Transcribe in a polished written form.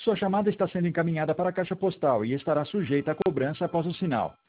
Sua chamada está sendo encaminhada para a caixa postal e estará sujeita a cobrança após o sinal.